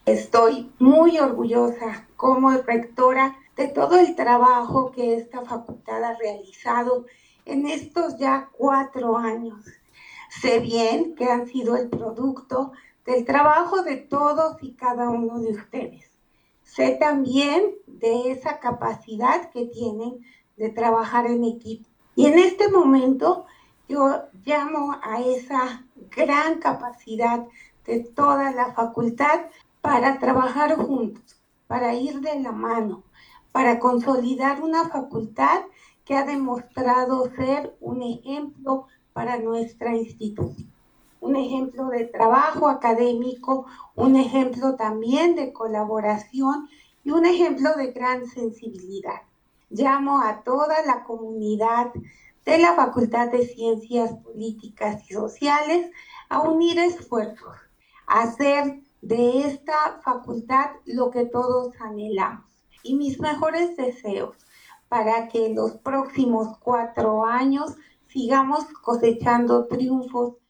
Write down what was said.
Estoy muy orgullosa como rectora de todo el trabajo que esta facultad ha realizado en estos ya 4 años. Sé bien que han sido el producto del trabajo de todos y cada uno de ustedes. Sé también de esa capacidad que tienen de trabajar en equipo. Y en este momento yo llamo a esa gran capacidad de toda la facultad para trabajar juntos, para ir de la mano, para consolidar una facultad que ha demostrado ser un ejemplo para nuestra institución. Un ejemplo de trabajo académico, un ejemplo también de colaboración y un ejemplo de gran sensibilidad. Llamo a toda la comunidad de la Facultad de Ciencias Políticas y Sociales a unir esfuerzos, a hacer de esta facultad lo que todos anhelamos. Y mis mejores deseos para que en los próximos 4 años sigamos cosechando triunfos